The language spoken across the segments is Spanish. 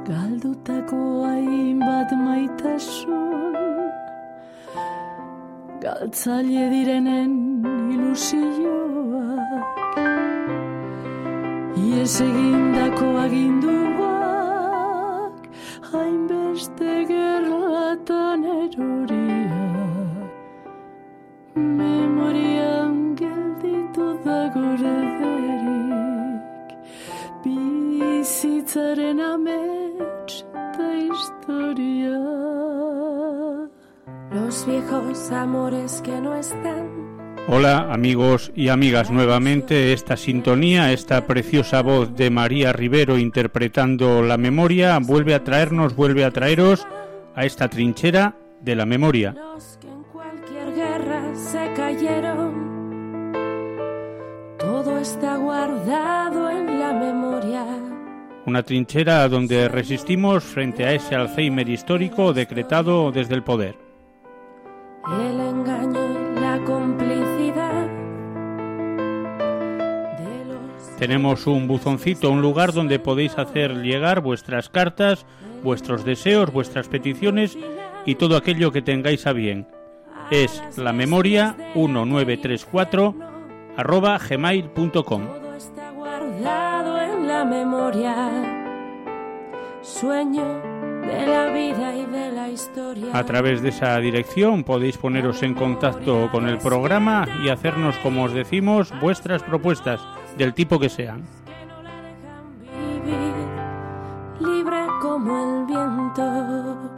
Galdutako hainbat maitasun, galtzaile direnen ilusioak, ies egindako aginduak, hainbeste gerlatan eroriak, memorian gelditu da gure derik, bizitzaren amets eta historia. Los viejos amores que no están. Hola amigos y amigas, nuevamente esta sintonía, esta preciosa voz de María Rivero interpretando La Memoria vuelve a traeros a esta trinchera de la memoria. Los que en cualquier guerra se cayeron, todo está guardado en la memoria. Una trinchera donde resistimos frente a ese Alzheimer histórico decretado desde el poder. El engaño y la complicidad de los... Tenemos un buzoncito, un lugar donde podéis hacer llegar vuestras cartas, vuestros deseos, vuestras peticiones y todo aquello que tengáis a bien. Es lamemoria1934@gmail.com. Todo está guardado en la memoria, sueño de la vida y de la historia. A través de esa dirección podéis poneros en contacto con el programa y hacernos, como os decimos, vuestras propuestas, del tipo que sean. Que no la dejan vivir, libre como el viento.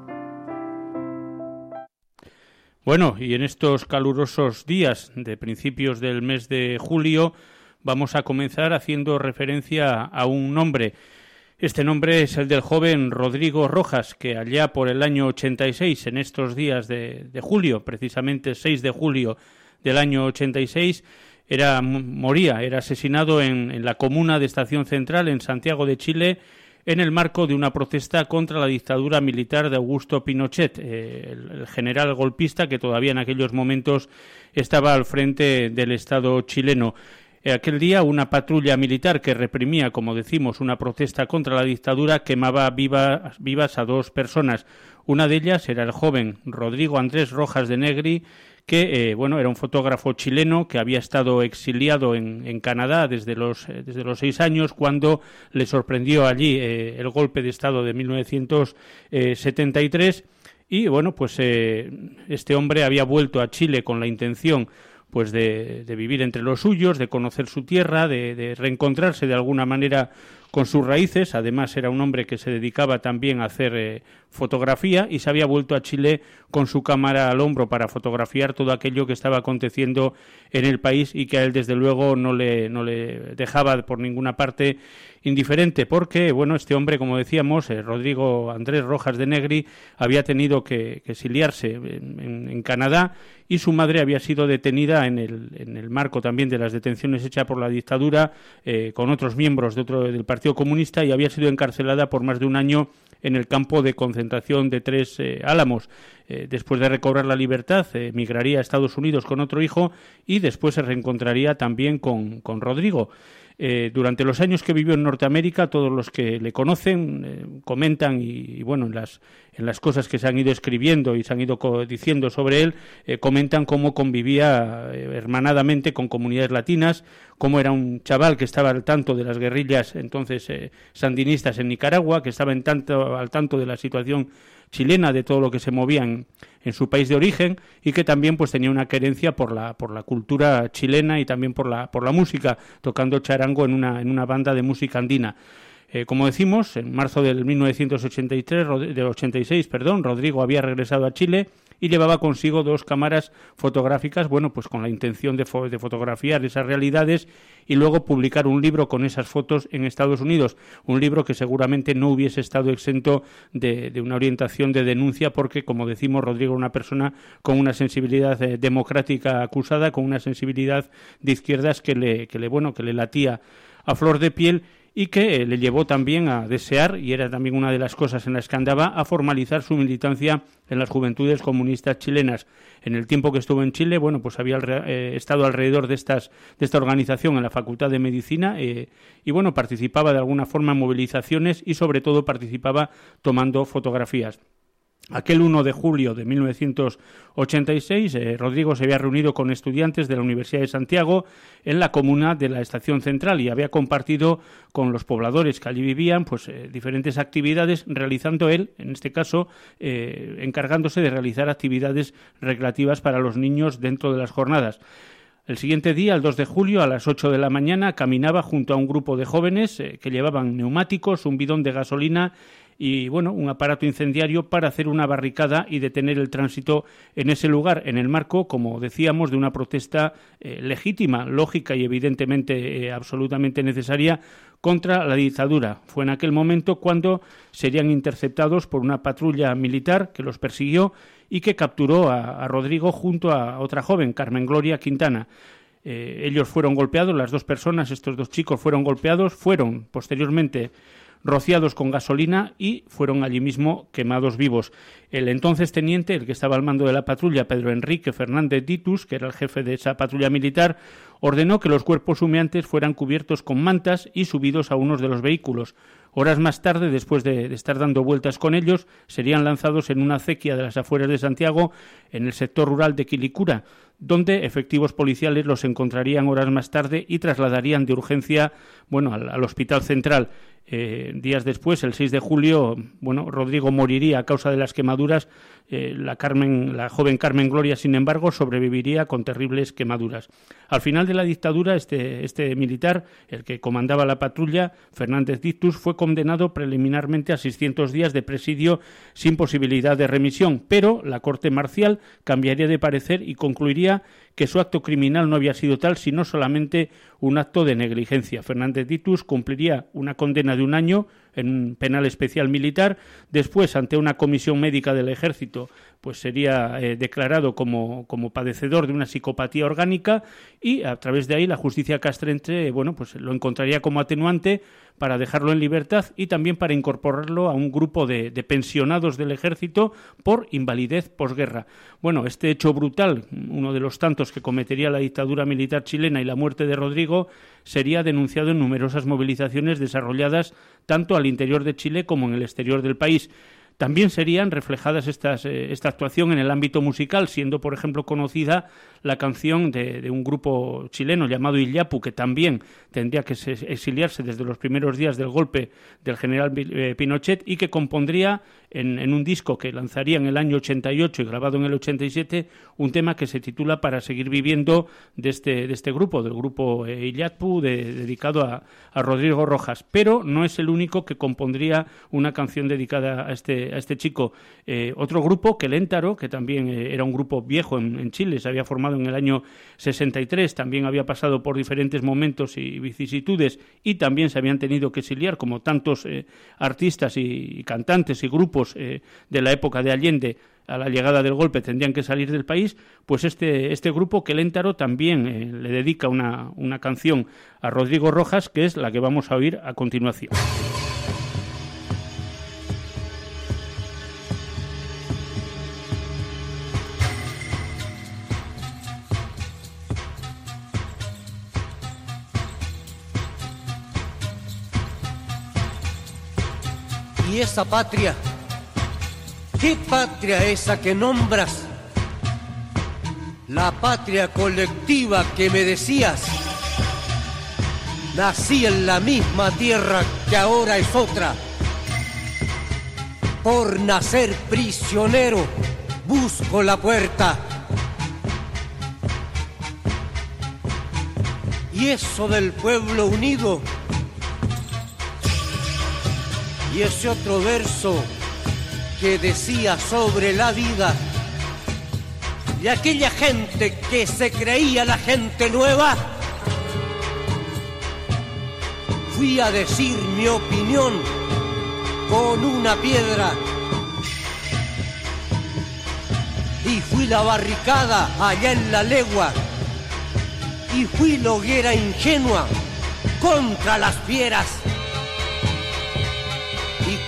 Bueno, y en estos calurosos días de principios del mes de julio vamos a comenzar haciendo referencia a un nombre. Este nombre es el del joven Rodrigo Rojas, que allá por el año 86, en estos días de julio, precisamente 6 de julio del año 86, era asesinado en la comuna de Estación Central, en Santiago de Chile, en el marco de una protesta contra la dictadura militar de Augusto Pinochet, el general golpista que todavía en aquellos momentos estaba al frente del Estado chileno. Aquel día una patrulla militar que reprimía, como decimos, una protesta contra la dictadura quemaba vivas a dos personas. Una de ellas era el joven Rodrigo Andrés Rojas de Negri, que era un fotógrafo chileno que había estado exiliado en Canadá desde los 6 años, cuando le sorprendió allí el golpe de Estado de 1973. Y este hombre había vuelto a Chile con la intención de vivir entre los suyos, de conocer su tierra, de reencontrarse de alguna manera con sus raíces. Además era un hombre que se dedicaba también a hacer fotografía y se había vuelto a Chile con su cámara al hombro para fotografiar todo aquello que estaba aconteciendo en el país y que a él desde luego no le dejaba por ninguna parte indiferente, porque este hombre, como decíamos, Rodrigo Andrés Rojas de Negri, había tenido que exiliarse en Canadá, y su madre había sido detenida en el marco también de las detenciones hechas por la dictadura con otros miembros del Partido Comunista, y había sido encarcelada por más de un año en el campo de concentración de Tres Álamos. Después de recobrar la libertad, migraría a Estados Unidos con otro hijo y después se reencontraría también con Rodrigo. Durante los años que vivió en Norteamérica, todos los que le conocen comentan en las cosas que se han ido escribiendo y se han ido diciendo sobre él, comentan cómo convivía hermanadamente con comunidades latinas, cómo era un chaval que estaba al tanto de las guerrillas entonces sandinistas en Nicaragua, que estaba al tanto de la situación chilena, de todo lo que se movía en su país de origen, y que también tenía una querencia por la cultura chilena y también por la música, tocando charango en una banda de música andina. Como decimos, en marzo del 1986, Rodrigo había regresado a Chile y llevaba consigo 2 cámaras fotográficas, con la intención de fotografiar esas realidades y luego publicar un libro con esas fotos en Estados Unidos, un libro que seguramente no hubiese estado exento de una orientación de denuncia, porque, como decimos, Rodrigo era una persona con una sensibilidad democrática acusada, con una sensibilidad de izquierdas que le latía a flor de piel, y que le llevó también a desear, y era también una de las cosas en las que andaba, a formalizar su militancia en las Juventudes Comunistas Chilenas. En el tiempo que estuvo en Chile, bueno, pues había estado alrededor de esta organización en la Facultad de Medicina y, bueno, participaba de alguna forma en movilizaciones y, sobre todo, participaba tomando fotografías. Aquel 1 de julio de 1986, Rodrigo se había reunido con estudiantes de la Universidad de Santiago en la comuna de la Estación Central y había compartido con los pobladores que allí vivían pues diferentes actividades, realizando él, en este caso, encargándose de realizar actividades recreativas para los niños dentro de las jornadas. El siguiente día, el 2 de julio, a las 8 de la mañana, caminaba junto a un grupo de jóvenes que llevaban neumáticos, un bidón de gasolina y, bueno, un aparato incendiario para hacer una barricada y detener el tránsito en ese lugar, en el marco, como decíamos, de una protesta legítima, lógica y evidentemente absolutamente necesaria contra la dictadura. Fue en aquel momento cuando serían interceptados por una patrulla militar que los persiguió y que capturó a Rodrigo junto a otra joven, Carmen Gloria Quintana. Ellos fueron golpeados, las dos personas, estos dos chicos fueron golpeados, fueron posteriormente rociados con gasolina y fueron allí mismo quemados vivos. El entonces teniente, el que estaba al mando de la patrulla, Pedro Enrique Fernández Ditus, que era el jefe de esa patrulla militar, ordenó que los cuerpos humeantes fueran cubiertos con mantas y subidos a unos de los vehículos. Horas más tarde, después de estar dando vueltas con ellos, serían lanzados en una acequia de las afueras de Santiago, en el sector rural de Quilicura, donde efectivos policiales los encontrarían horas más tarde y trasladarían de urgencia, bueno, al Hospital Central. Días después, el 6 de julio, bueno, Rodrigo moriría a causa de las quemaduras. La joven Carmen Gloria, sin embargo, sobreviviría con terribles quemaduras. Al final de la dictadura, este militar, el que comandaba la patrulla, Fernández Ditus, fue condenado preliminarmente a 600 días de presidio sin posibilidad de remisión, pero la Corte Marcial cambiaría de parecer y concluiría que su acto criminal no había sido tal, sino solamente un acto de negligencia. Fernández Ditus cumpliría una condena de 1 año en un penal especial militar. Después, ante una comisión médica del Ejército, pues sería declarado como padecedor de una psicopatía orgánica y a través de ahí la justicia castrense, bueno, pues lo encontraría como atenuante para dejarlo en libertad y también para incorporarlo a un grupo de pensionados del Ejército por invalidez posguerra. Bueno, este hecho brutal, uno de los tantos que cometería la dictadura militar chilena y la muerte de Rodrigo, sería denunciado en numerosas movilizaciones desarrolladas tanto al interior de Chile como en el exterior del país. También serían reflejadas esta actuación en el ámbito musical, siendo, por ejemplo, conocida la canción de un grupo chileno llamado Illapu, que también tendría que exiliarse desde los primeros días del golpe del general Pinochet y que compondría en un disco que lanzaría en el año 88 y grabado en el 87, un tema que se titula Para seguir viviendo, de este grupo, del grupo Illapu, dedicado a Rodrigo Rojas. Pero no es el único que compondría una canción dedicada a este chico. Otro grupo, Keléntaro, que también era un grupo viejo en Chile, se había formado en el año 63, también había pasado por diferentes momentos y vicisitudes y también se habían tenido que exiliar, como tantos artistas y cantantes y grupos de la época de Allende. A la llegada del golpe tendrían que salir del país, pues este grupo, Keléntaro, también le dedica una canción a Rodrigo Rojas, que es la que vamos a oír a continuación. Y esa patria, ¿qué patria esa que nombras? La patria colectiva que me decías. Nací en la misma tierra que ahora es otra. Por nacer prisionero busco la puerta. Y eso del pueblo unido. Y ese otro verso que decía sobre la vida de aquella gente que se creía la gente nueva. Fui a decir mi opinión con una piedra y fui la barricada allá en la legua y fui la hoguera ingenua contra las fieras.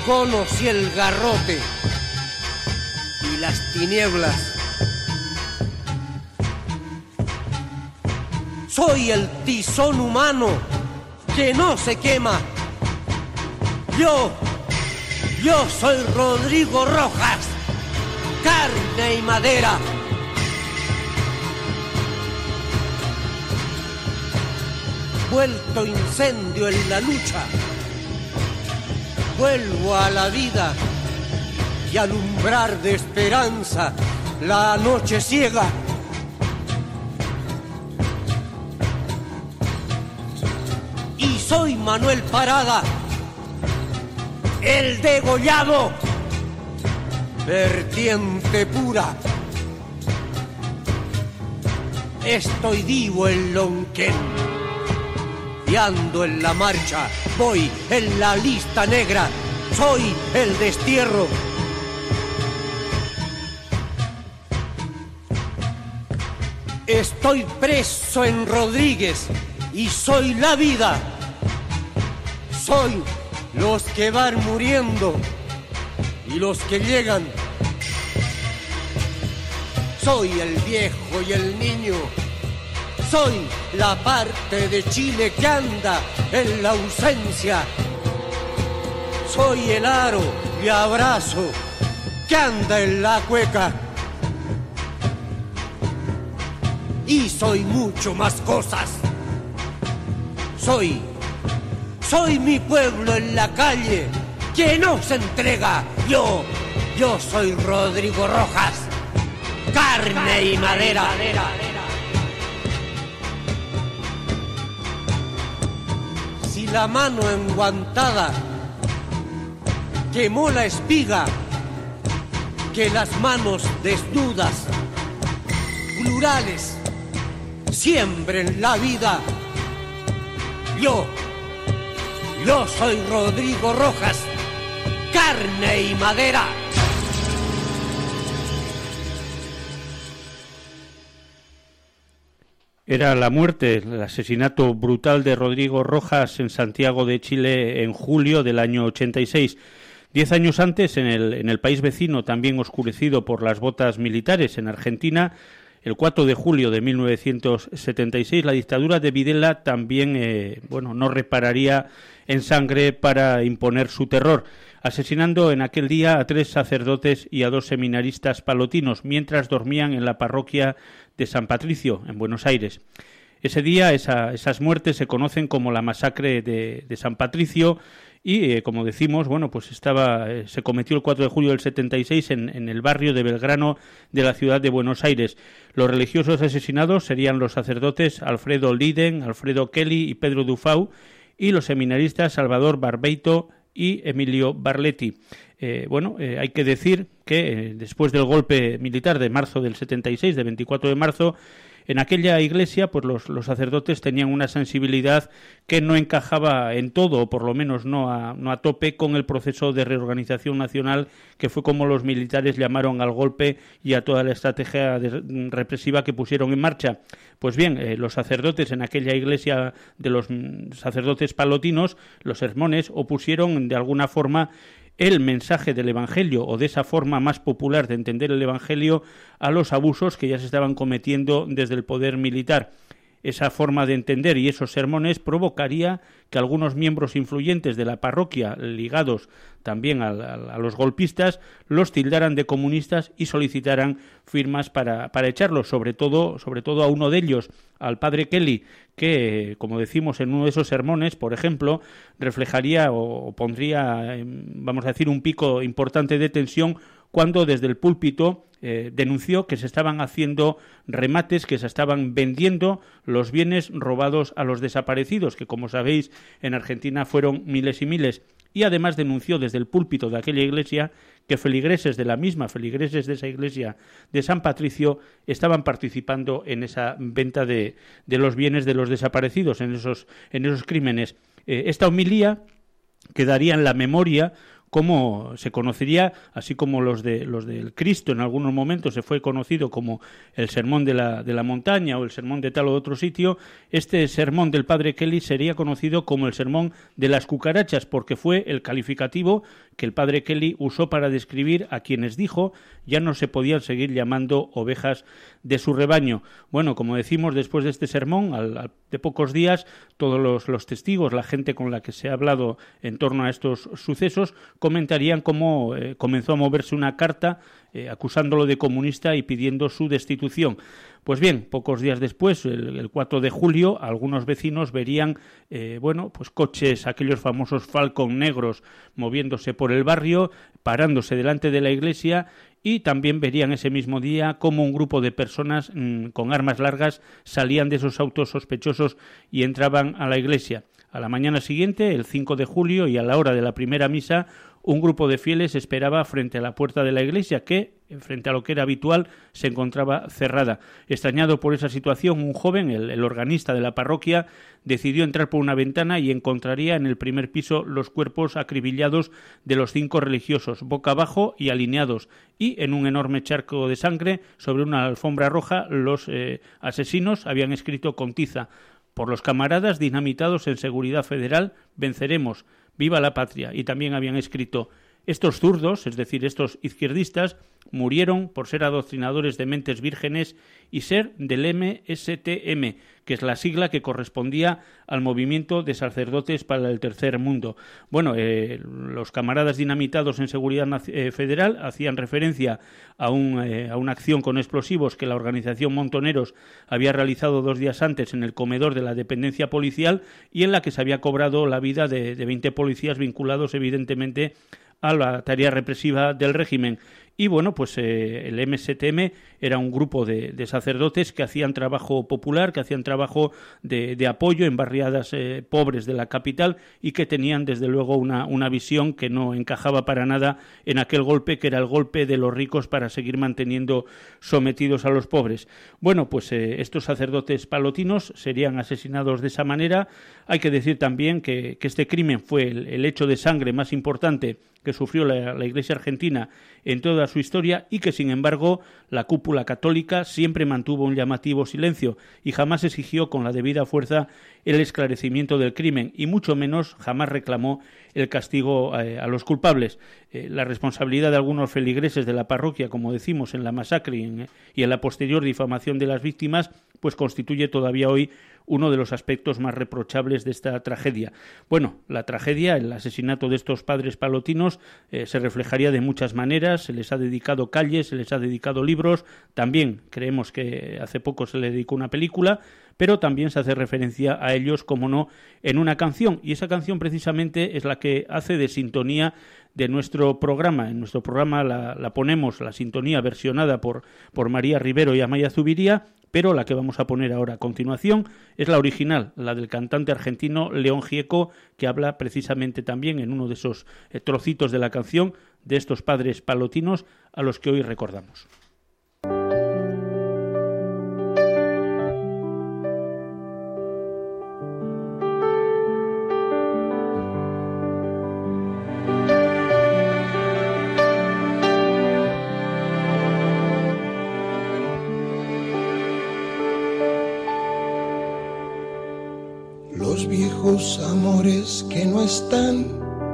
conos y el garrote y las tinieblas. Soy el tizón humano que no se quema. Yo soy Rodrigo Rojas, carne y madera. Vuelto incendio en la lucha, vuelvo a la vida y alumbrar de esperanza la noche ciega. Y soy Manuel Parada, el degollado, vertiente pura. Estoy vivo en Lonquén y ando en la marcha, voy en la lista negra, soy el destierro. Estoy preso en Rodríguez y soy la vida. Soy los que van muriendo y los que llegan. Soy el viejo y el niño. Soy la parte de Chile que anda en la ausencia. Soy el aro y abrazo que anda en la cueca. Y soy mucho más cosas. Soy mi pueblo en la calle que no se entrega. Yo soy Rodrigo Rojas, carne y madera. Si la mano enguantada quemó la espiga, que las manos desnudas, plurales, siembren la vida. Yo soy Rodrigo Rojas, carne y madera. Era la muerte, el asesinato brutal de Rodrigo Rojas en Santiago de Chile en julio del año 86. 10 años antes, en el país vecino, también oscurecido por las botas militares, en Argentina, el 4 de julio de 1976, la dictadura de Videla también no repararía en sangre para imponer su terror, asesinando en aquel día a 3 sacerdotes y a 2 seminaristas palotinos mientras dormían en la parroquia de San Patricio, en Buenos Aires. Ese día, esas muertes se conocen como la masacre de San Patricio y, como decimos, se cometió el 4 de julio del 76 en el barrio de Belgrano de la ciudad de Buenos Aires. Los religiosos asesinados serían los sacerdotes Alfredo Liden, Alfredo Kelly y Pedro Dufau, y los seminaristas Salvador Barbeito y Emilio Barletti. Hay que decir que después del golpe militar de marzo del 76, de 24 de marzo, en aquella iglesia, pues los sacerdotes tenían una sensibilidad que no encajaba en todo, o por lo menos no a tope, con el proceso de reorganización nacional, que fue como los militares llamaron al golpe y a toda la estrategia represiva que pusieron en marcha. Pues bien, los sacerdotes en aquella iglesia de los sacerdotes palotinos, los sermones, opusieron de alguna forma el mensaje del Evangelio, o de esa forma más popular de entender el Evangelio, a los abusos que ya se estaban cometiendo desde el poder militar. Esa forma de entender y esos sermones provocaría que algunos miembros influyentes de la parroquia, ligados también a los golpistas, los tildaran de comunistas y solicitaran firmas para echarlos, sobre todo a uno de ellos, al padre Kelly, que, como decimos en uno de esos sermones, por ejemplo, reflejaría o pondría, vamos a decir, un pico importante de tensión cuando desde el púlpito denunció que se estaban haciendo remates, que se estaban vendiendo los bienes robados a los desaparecidos, que, como sabéis, en Argentina fueron miles y miles. Y además denunció desde el púlpito de aquella iglesia que feligreses de esa iglesia de San Patricio estaban participando en esa venta de los bienes de los desaparecidos, en esos crímenes. Esta homilía quedaría en la memoria, como se conocería, así como los del Cristo en algunos momentos se fue conocido como el sermón de la montaña o el sermón de tal o otro sitio. Este sermón del padre Kelly sería conocido como el sermón de las cucarachas, porque fue el calificativo que el padre Kelly usó para describir a quienes dijo ya no se podían seguir llamando ovejas de su rebaño. Bueno, como decimos, después de este sermón, de pocos días, todos los testigos, la gente con la que se ha hablado en torno a estos sucesos, comentarían cómo comenzó a moverse una carta acusándolo de comunista y pidiendo su destitución. Pues bien, pocos días después, el 4 de julio, algunos vecinos verían pues coches, aquellos famosos Falcon negros, moviéndose por el barrio, parándose delante de la iglesia, y también verían ese mismo día cómo un grupo de personas con armas largas salían de esos autos sospechosos y entraban a la iglesia. A la mañana siguiente, el 5 de julio, y a la hora de la primera misa, un grupo de fieles esperaba frente a la puerta de la iglesia que, frente a lo que era habitual, se encontraba cerrada. Extrañado por esa situación, un joven, el organista de la parroquia, decidió entrar por una ventana y encontraría en el primer piso los cuerpos acribillados de los 5 religiosos, boca abajo y alineados, y en un enorme charco de sangre, sobre una alfombra roja, los asesinos habían escrito con tiza: por los camaradas dinamitados en seguridad federal, venceremos. ¡Viva la patria! Y también habían escrito: estos zurdos, es decir, estos izquierdistas, murieron por ser adoctrinadores de mentes vírgenes y ser del MSTM, que es la sigla que correspondía al movimiento de sacerdotes para el tercer mundo. Bueno, los camaradas dinamitados en seguridad federal hacían referencia a una acción con explosivos que la organización Montoneros había realizado 2 días antes en el comedor de la dependencia policial y en la que se había cobrado la vida de 20 policías vinculados evidentemente a la tarea represiva del régimen. Y bueno, pues el MSTM era un grupo de sacerdotes que hacían trabajo popular, que hacían trabajo de apoyo en barriadas pobres de la capital y que tenían desde luego una visión que no encajaba para nada en aquel golpe que era el golpe de los ricos para seguir manteniendo sometidos a los pobres. Bueno, pues estos sacerdotes palotinos serían asesinados de esa manera. Hay que decir también que este crimen fue el hecho de sangre más importante que sufrió la Iglesia argentina en toda su historia y que, sin embargo, la cúpula católica siempre mantuvo un llamativo silencio y jamás exigió con la debida fuerza el esclarecimiento del crimen y mucho menos jamás reclamó el castigo a los culpables. La responsabilidad de algunos feligreses de la parroquia, como decimos, en la masacre y en la posterior difamación de las víctimas, pues constituye todavía hoy uno de los aspectos más reprochables de esta tragedia. Bueno, la tragedia, el asesinato de estos padres palotinos, se reflejaría de muchas maneras. Se les ha dedicado calles, se les ha dedicado libros, también creemos que hace poco se le dedicó una película, pero también se hace referencia a ellos, como no, en una canción, y esa canción precisamente es la que hace de sintonía de nuestro programa. En nuestro programa la ponemos, la sintonía versionada por María Rivero y Amaya Zubiría, pero la que vamos a poner ahora a continuación es la original, la del cantante argentino León Gieco, que habla precisamente también en uno de esos trocitos de la canción de estos padres palotinos a los que hoy recordamos. Los viejos amores que no están,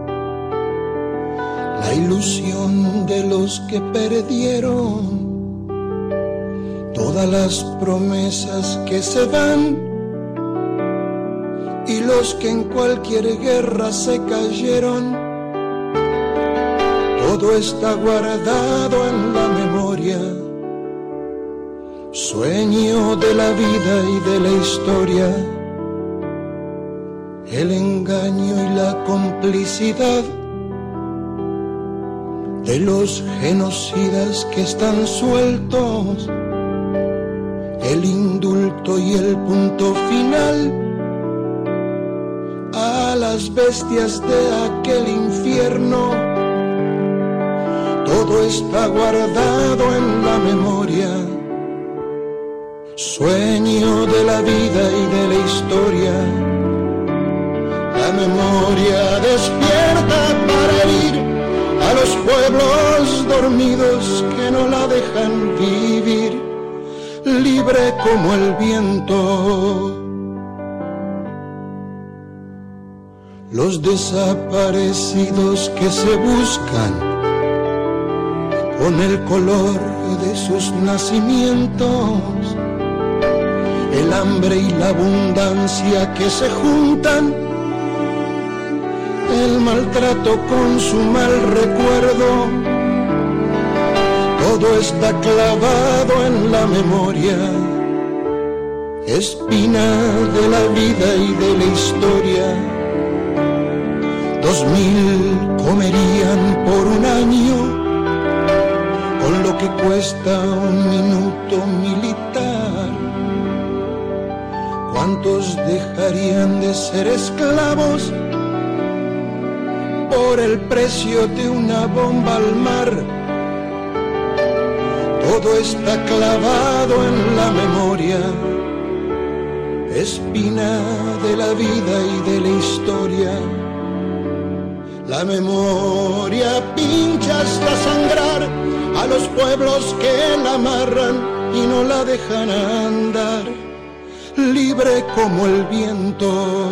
la ilusión de los que perdieron, todas las promesas que se van y los que en cualquier guerra se cayeron, todo está guardado en la memoria, sueño de la vida y de la historia. El engaño y la complicidad de los genocidas que están sueltos, el indulto y el punto final a las bestias de aquel infierno, todo está guardado en la memoria, sueño de la vida y de la historia. La memoria despierta para herir a los pueblos dormidos que no la dejan vivir, libre como el viento. los desaparecidos que se buscan con el color de sus nacimientos, el hambre y la abundancia que se juntan, el maltrato con su mal recuerdo, todo está clavado en la memoria, espina de la vida y de la historia. 2000 comerían por un año con lo que cuesta un minuto militar. ¿Cuántos dejarían de ser esclavos por el precio de una bomba al mar? Todo está clavado en la memoria, espina de la vida y de la historia. La memoria pincha hasta sangrar a los pueblos que la amarran y no la dejan andar, libre como el viento.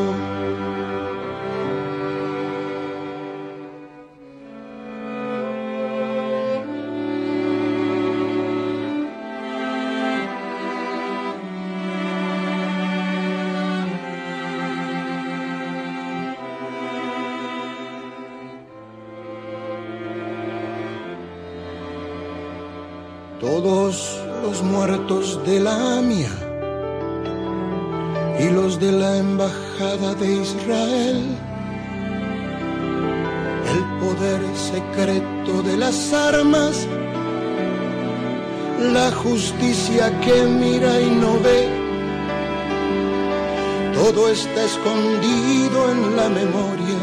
Todos los muertos de la AMIA y los de la Embajada de Israel, el poder secreto de las armas, la justicia que mira y no ve, todo está escondido en la memoria,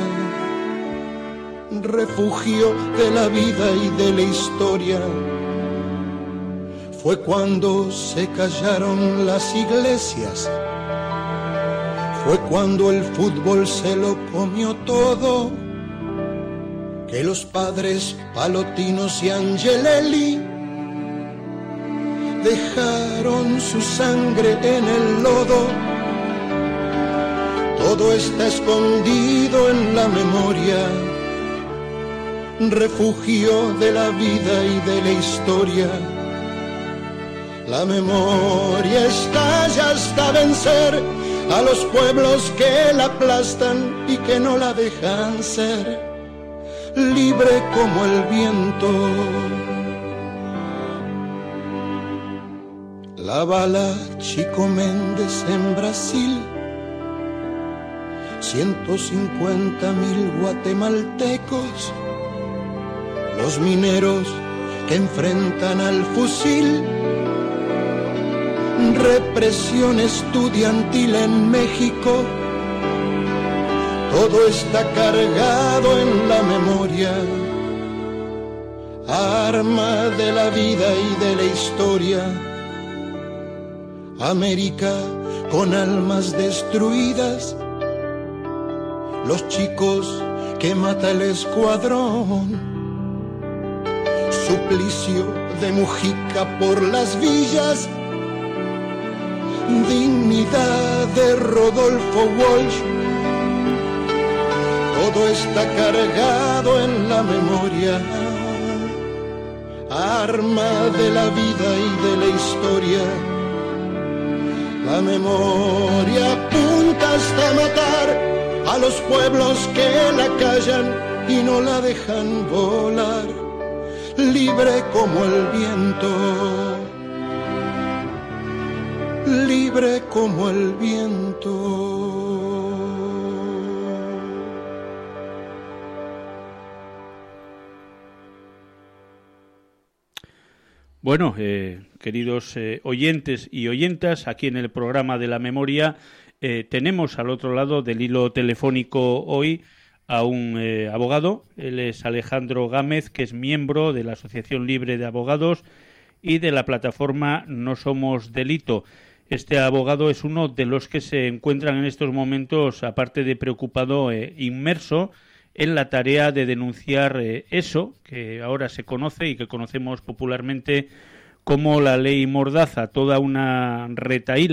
refugio de la vida y de la historia. Fue cuando se callaron las iglesias, fue cuando el fútbol se lo comió todo, que los padres Palotinos y Angelelli dejaron su sangre en el lodo. Todo está escondido en la memoria, refugio de la vida y de la historia. La memoria estalla hasta vencer a los pueblos que la aplastan y que no la dejan ser, libre como el viento. La bala Chico Méndez en Brasil, 150.000 guatemaltecos, los mineros que enfrentan al fusil, represión estudiantil en México, todo está cargado en la memoria, arma de la vida y de la historia. América con almas destruidas, los chicos que mata el escuadrón, suplicio de Mujica por las villas, dignidad de Rodolfo Walsh, todo está cargado en la memoria, arma de la vida y de la historia. La memoria apunta hasta matar a los pueblos que la callan y no la dejan volar, libre como el viento, libre como el viento. Bueno, queridos oyentes y oyentas, aquí en el programa de la memoria tenemos al otro lado del hilo telefónico hoy a un abogado. Él es Alejandro Gámez, que es miembro de la Asociación Libre de Abogados y de la plataforma No Somos Delito. Este abogado es uno de los que se encuentran en estos momentos, aparte de preocupado, inmerso en la tarea de denunciar eso que ahora se conoce y que conocemos popularmente como la ley Mordaza, toda una retahíla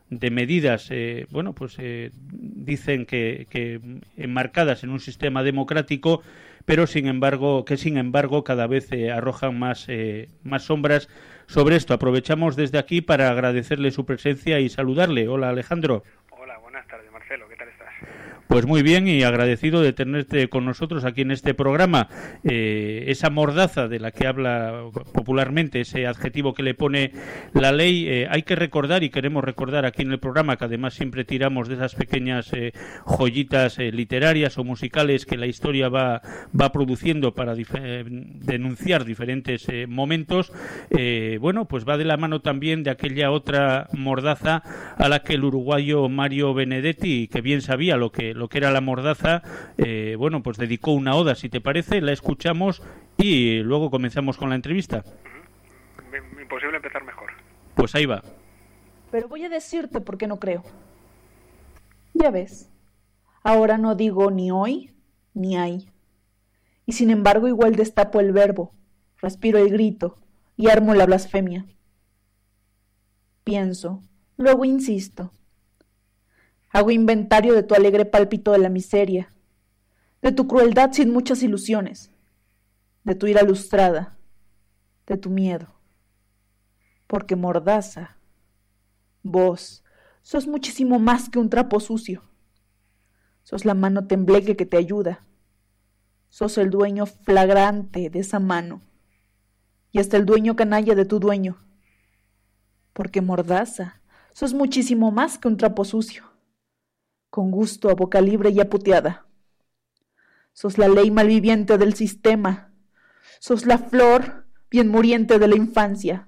medidas, dicen que enmarcadas en un sistema democrático, pero sin embargo cada vez arrojan más sombras sobre esto. Aprovechamos desde aquí para agradecerle su presencia y saludarle. Hola, Alejandro. Hola, buenas tardes, Marcelo. ¿Qué tal estás? Pues muy bien, y agradecido de tenerte con nosotros aquí en este programa. Esa mordaza de la que habla popularmente, ese adjetivo que le pone la ley, hay que recordar, y queremos recordar aquí en el programa, que además siempre tiramos de esas pequeñas joyitas literarias o musicales que la historia va produciendo para denunciar diferentes momentos. Pues va de la mano también de aquella otra mordaza a la que el uruguayo Mario Benedetti, que bien sabía lo que era la mordaza, pues dedicó una oda. Si te parece, la escuchamos y luego comenzamos con la entrevista. Imposible empezar mejor. Pues ahí va. Pero voy a decirte por qué no creo. Ya ves, ahora no digo ni hoy ni hay. Y sin embargo igual destapo el verbo, respiro el grito y armo la blasfemia. Pienso, luego insisto. Hago inventario de tu alegre pálpito de la miseria, de tu crueldad sin muchas ilusiones, de tu ira lustrada, de tu miedo. Porque mordaza, vos sos muchísimo más que un trapo sucio. Sos la mano tembleque que te ayuda. Sos el dueño flagrante de esa mano y hasta el dueño canalla de tu dueño. Porque mordaza, sos muchísimo más que un trapo sucio. Con gusto a boca libre y aputeada. Sos la ley malviviente del sistema. Sos la flor bien muriente de la infancia.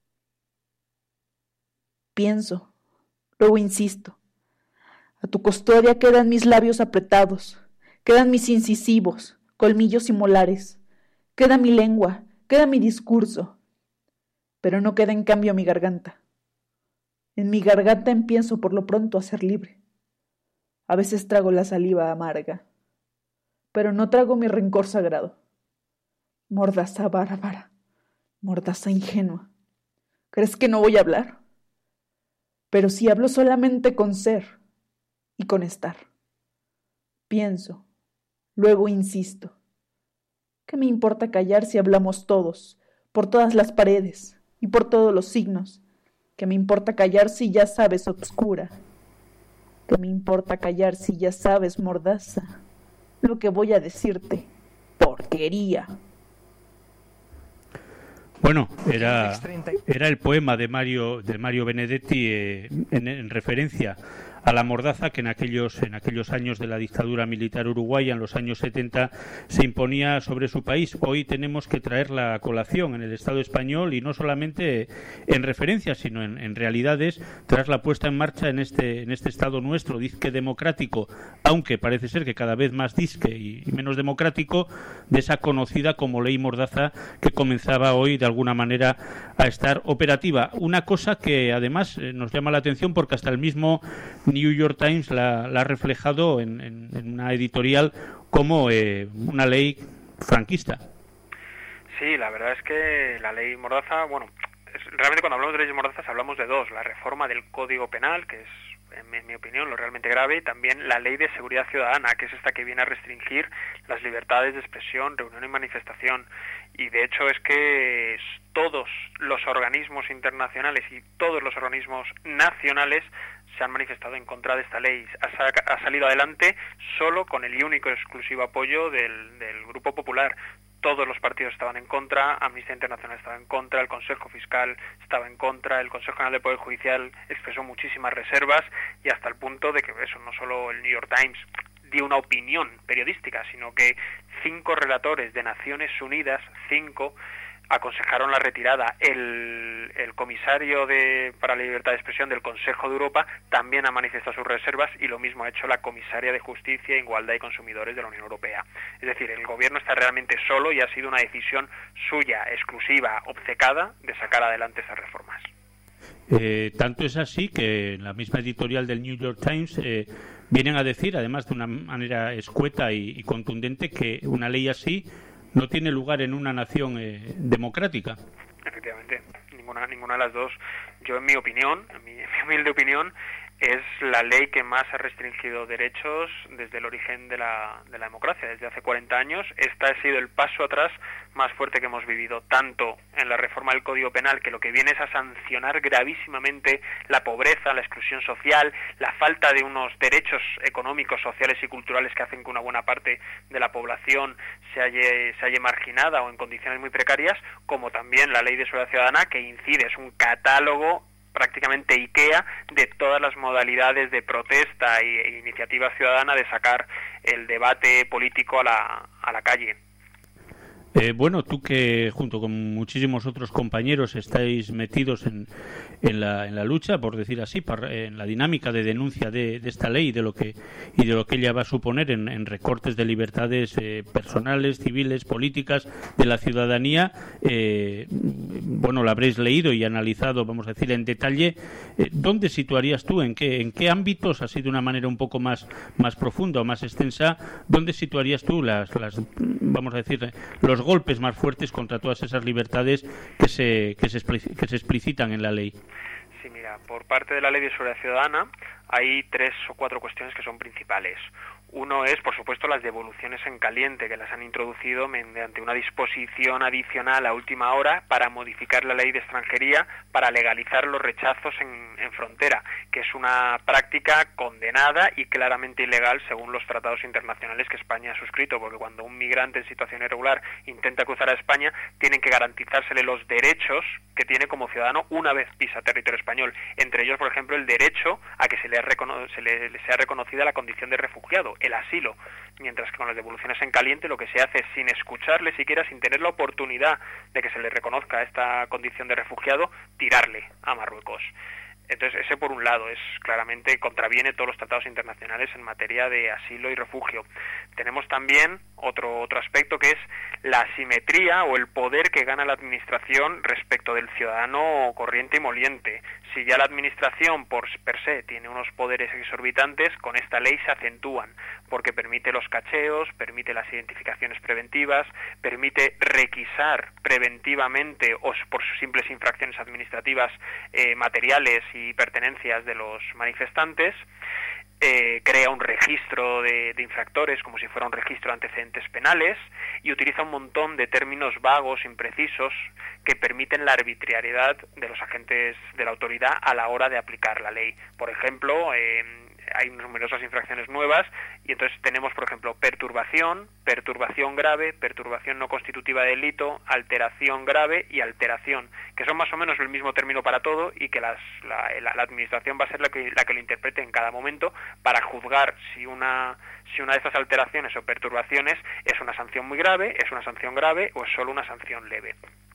Pienso, luego insisto. A tu custodia quedan mis labios apretados, quedan mis incisivos, colmillos y molares, queda mi lengua, queda mi discurso, pero no queda en cambio mi garganta. En mi garganta empiezo por lo pronto a ser libre. A veces trago la saliva amarga, pero no trago mi rencor sagrado. Mordaza bárbara, mordaza ingenua. ¿Crees que no voy a hablar? Pero si hablo solamente con ser y con estar. Pienso, luego insisto. ¿Qué me importa callar si hablamos todos, por todas las paredes y por todos los signos? ¿Qué me importa callar si ya sabes, obscura? ¿Qué me importa callar si ya sabes, mordaza, lo que voy a decirte? Porquería. Bueno, era el poema de Mario Benedetti en referencia a la mordaza que en aquellos años de la dictadura militar uruguaya, en los años 70, se imponía sobre su país. Hoy tenemos que traerla a colación en el Estado español, y no solamente en referencias, sino en realidades, tras la puesta en marcha en este Estado nuestro, disque democrático, aunque parece ser que cada vez más disque y menos democrático, de esa conocida como ley mordaza, que comenzaba hoy de alguna manera a estar operativa. Una cosa que además nos llama la atención, porque hasta el mismo New York Times la ha reflejado en una editorial como una ley franquista. Sí, la verdad es que la ley mordaza, realmente cuando hablamos de leyes mordazas hablamos de dos: la reforma del Código Penal, que es, en mi opinión, lo realmente grave, y también la Ley de Seguridad Ciudadana, que es esta que viene a restringir las libertades de expresión, reunión y manifestación. Y de hecho es que todos los organismos internacionales y todos los organismos nacionales se han manifestado en contra de esta ley. Ha salido adelante solo con el único y exclusivo apoyo del Grupo Popular. Todos los partidos estaban en contra, Amnistía Internacional estaba en contra, el Consejo Fiscal estaba en contra, el Consejo General del Poder Judicial expresó muchísimas reservas, y hasta el punto de que eso no solo el New York Times dio una opinión periodística, sino que 5 relatores de Naciones Unidas, 5, aconsejaron la retirada. El comisario para la libertad de expresión del Consejo de Europa también ha manifestado sus reservas, y lo mismo ha hecho la comisaria de Justicia, Igualdad y Consumidores de la Unión Europea. Es decir, el gobierno está realmente solo, y ha sido una decisión suya, exclusiva, obcecada, de sacar adelante esas reformas. Tanto es así que en la misma editorial del New York Times vienen a decir, además de una manera escueta y contundente, que una ley así no tiene lugar en una nación democrática. Efectivamente, ninguna de las dos. Yo, en mi opinión, en mi humilde opinión, es la ley que más ha restringido derechos desde el origen de la democracia, desde hace 40 años. Este ha sido el paso atrás más fuerte que hemos vivido, tanto en la reforma del Código Penal, que lo que viene es a sancionar gravísimamente la pobreza, la exclusión social, la falta de unos derechos económicos, sociales y culturales que hacen que una buena parte de la población se halle marginada o en condiciones muy precarias, como también la Ley de Seguridad Ciudadana, que incide, es un catálogo prácticamente IKEA de todas las modalidades de protesta e iniciativa ciudadana de sacar el debate político a la calle. Bueno, tú que junto con muchísimos otros compañeros estáis metidos en la lucha, por decir así, en la dinámica de denuncia de esta ley y de lo que ella va a suponer en recortes de libertades personales, civiles, políticas de la ciudadanía, bueno, lo habréis leído y analizado, vamos a decir, en detalle. ¿Dónde situarías tú? ¿En qué ámbitos, así de una manera un poco más profunda o más extensa, dónde situarías tú vamos a decir, los golpes más fuertes contra todas esas libertades que se explicitan en la ley? Sí, mira, por parte de la Ley de Seguridad Ciudadana hay 3 o 4 cuestiones que son principales. Uno es, por supuesto, las devoluciones en caliente, que las han introducido mediante una disposición adicional a última hora para modificar la ley de extranjería, para legalizar los rechazos en frontera, que es una práctica condenada y claramente ilegal según los tratados internacionales que España ha suscrito, porque cuando un migrante en situación irregular intenta cruzar a España, tienen que garantizársele los derechos que tiene como ciudadano una vez pisa territorio español, entre ellos, por ejemplo, el derecho a que se le sea reconocida la condición de refugiado, el asilo, mientras que con las devoluciones en caliente lo que se hace es, sin escucharle siquiera, sin tener la oportunidad de que se le reconozca esta condición de refugiado, tirarle a Marruecos. Entonces, ese por un lado claramente contraviene todos los tratados internacionales en materia de asilo y refugio. Tenemos también otro aspecto, que es la asimetría o el poder que gana la administración respecto del ciudadano corriente y moliente. Si ya la administración per se tiene unos poderes exorbitantes, con esta ley se acentúan, porque permite los cacheos, permite las identificaciones preventivas, permite requisar preventivamente o por sus simples infracciones administrativas materiales y pertenencias de los manifestantes, crea un registro de infractores como si fuera un registro de antecedentes penales y utiliza un montón de términos vagos, imprecisos, que permiten la arbitrariedad de los agentes de la autoridad a la hora de aplicar la ley. Por ejemplo, hay numerosas infracciones nuevas y entonces tenemos, por ejemplo, perturbación grave, perturbación no constitutiva de delito, alteración grave y alteración, que son más o menos el mismo término para todo y que la administración va a ser la que lo interprete en cada momento para juzgar si una de estas alteraciones o perturbaciones es una sanción muy grave, es una sanción grave o es solo una sanción leve.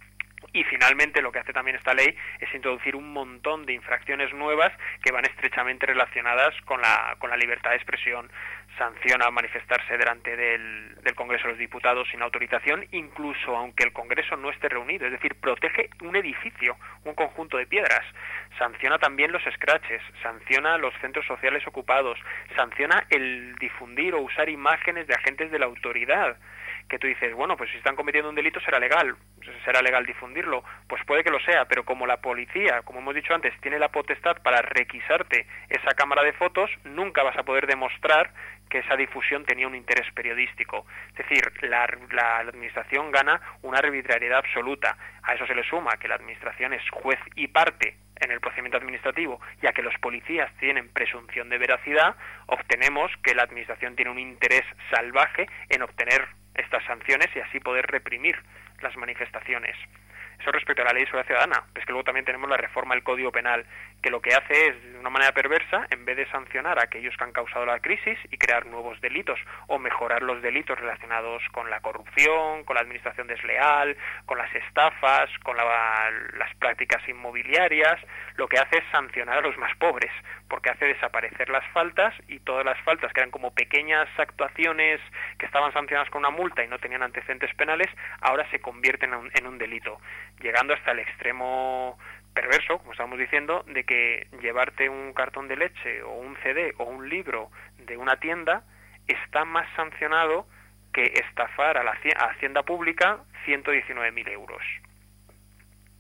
Y finalmente lo que hace también esta ley es introducir un montón de infracciones nuevas que van estrechamente relacionadas con la libertad de expresión. Sanciona manifestarse delante del Congreso de los Diputados sin autorización, incluso aunque el Congreso no esté reunido, es decir, protege un edificio, un conjunto de piedras. Sanciona también los scratches, sanciona los centros sociales ocupados, sanciona el difundir o usar imágenes de agentes de la autoridad, que tú dices, bueno, pues si están cometiendo un delito será legal difundirlo, pues puede que lo sea, pero como la policía, como hemos dicho antes, tiene la potestad para requisarte esa cámara de fotos, nunca vas a poder demostrar que esa difusión tenía un interés periodístico. Es decir, la administración gana una arbitrariedad absoluta. A eso se le suma que la administración es juez y parte en el procedimiento administrativo, y a que los policías tienen presunción de veracidad, obtenemos que la administración tiene un interés salvaje en obtener estas sanciones y así poder reprimir las manifestaciones. Eso respecto a la Ley de Seguridad Ciudadana. Pues que luego también tenemos la reforma del Código Penal, que lo que hace es, de una manera perversa, en vez de sancionar a aquellos que han causado la crisis y crear nuevos delitos, o mejorar los delitos relacionados con la corrupción, con la administración desleal, con las estafas, con las prácticas inmobiliarias, lo que hace es sancionar a los más pobres, porque hace desaparecer las faltas, y todas las faltas que eran como pequeñas actuaciones que estaban sancionadas con una multa y no tenían antecedentes penales, ahora se convierten en un delito, llegando hasta el extremo perverso, como estábamos diciendo, de que llevarte un cartón de leche o un CD o un libro de una tienda está más sancionado que estafar a Hacienda Pública 119.000 euros.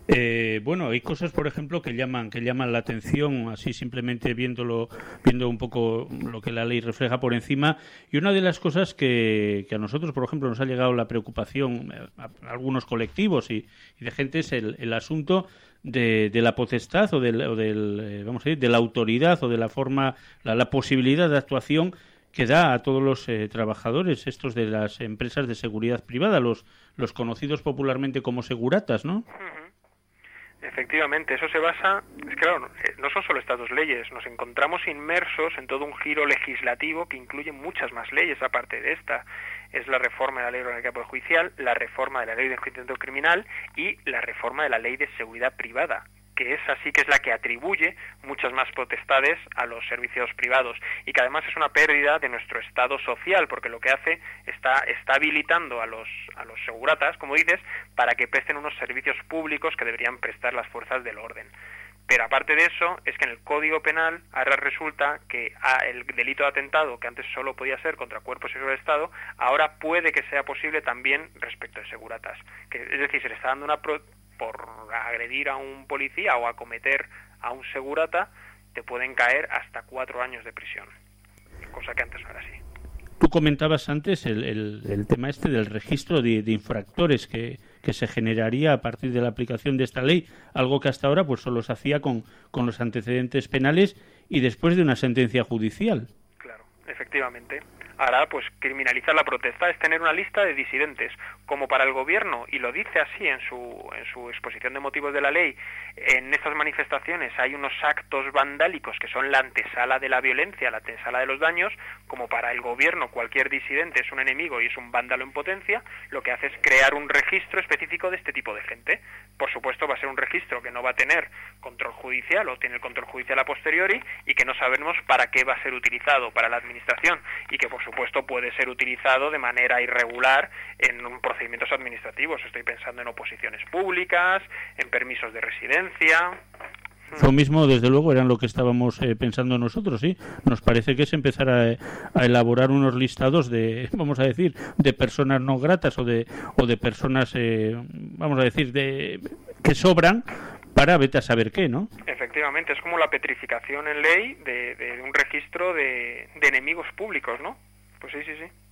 Bueno, hay cosas, por ejemplo, que llaman la atención, así simplemente viendo un poco lo que la ley refleja por encima. Y una de las cosas que a nosotros, por ejemplo, nos ha llegado la preocupación a algunos colectivos y de gente es el asunto de la potestad o vamos a decir, de la autoridad o de la forma, la posibilidad de actuación que da a todos los trabajadores estos de las empresas de seguridad privada, los conocidos popularmente como seguratas, ¿no? Efectivamente, eso se basa, es que claro, no son solo estas dos leyes, nos encontramos inmersos en todo un giro legislativo que incluye muchas más leyes aparte de esta. Es la reforma de la Ley Orgánica del Poder Judicial, la reforma de la Ley de Enjuiciamiento Criminal y la reforma de la Ley de Seguridad Privada, que es así que es la que atribuye muchas más potestades a los servicios privados y que además es una pérdida de nuestro Estado social, porque lo que hace está habilitando a los seguratas, como dices, para que presten unos servicios públicos que deberían prestar las fuerzas del orden. Pero aparte de eso, es que en el Código Penal ahora resulta que el delito de atentado, que antes solo podía ser contra cuerpos y seguridad del Estado, ahora puede que sea posible también respecto de seguratas. Es decir, se le está dando por agredir a un policía o acometer a un segurata, te pueden caer hasta 4 años de prisión, cosa que antes no era así. Tú comentabas antes el tema del registro de infractores que se generaría a partir de la aplicación de esta ley, algo que hasta ahora pues solo se hacía con los antecedentes penales y después de una sentencia judicial. Claro, efectivamente. Ahora, pues criminalizar la protesta es tener una lista de disidentes, como para el gobierno, y lo dice así en su exposición de motivos de la ley. En estas manifestaciones hay unos actos vandálicos que son la antesala de la violencia, la antesala de los daños. Como para el gobierno cualquier disidente es un enemigo y es un vándalo en potencia, lo que hace es crear un registro específico de este tipo de gente. Por supuesto va a ser un registro que no va a tener control judicial o tiene el control judicial a posteriori y que no sabemos para qué va a ser utilizado para la administración y que por supuesto puede ser utilizado de manera irregular en procedimientos administrativos. Estoy pensando en oposiciones públicas, en permisos de residencia. Lo mismo, desde luego, era lo que estábamos pensando nosotros, ¿sí? Nos parece que es empezar a elaborar unos listados de, vamos a decir, de personas no gratas o de personas, vamos a decir, que sobran para vete a saber qué, ¿no? Efectivamente, es como la petrificación en ley de un registro de enemigos públicos, ¿no? Pues sí.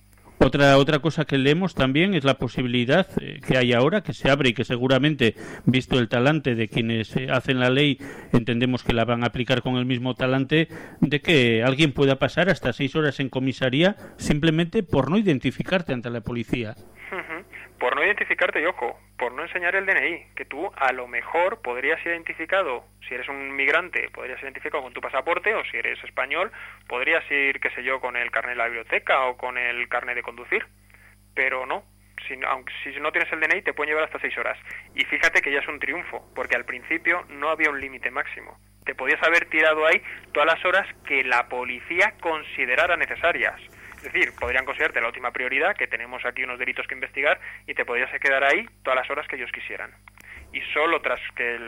Otra cosa que leemos también es la posibilidad que hay ahora, que se abre y que seguramente, visto el talante de quienes hacen la ley, entendemos que la van a aplicar con el mismo talante, de que alguien pueda pasar hasta 6 horas en comisaría simplemente por no identificarte ante la policía. Por no identificarte y, ojo, por no enseñar el DNI, que tú a lo mejor podrías ser identificado, si eres un migrante, podrías ser identificado con tu pasaporte, o si eres español, podrías ir, qué sé yo, con el carnet de la biblioteca o con el carnet de conducir, pero no. Si no tienes el DNI te pueden llevar hasta 6 horas. Y fíjate que ya es un triunfo, porque al principio no había un límite máximo. Te podías haber tirado ahí todas las horas que la policía considerara necesarias. Es decir, podrían considerarte la última prioridad, que tenemos aquí unos delitos que investigar, y te podrías quedar ahí todas las horas que ellos quisieran. Y solo tras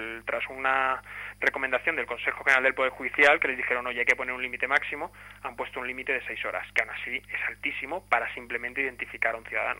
una recomendación del Consejo General del Poder Judicial, que les dijeron, oye, hay que poner un límite máximo, han puesto un límite de 6 horas, que aún así es altísimo para simplemente identificar a un ciudadano.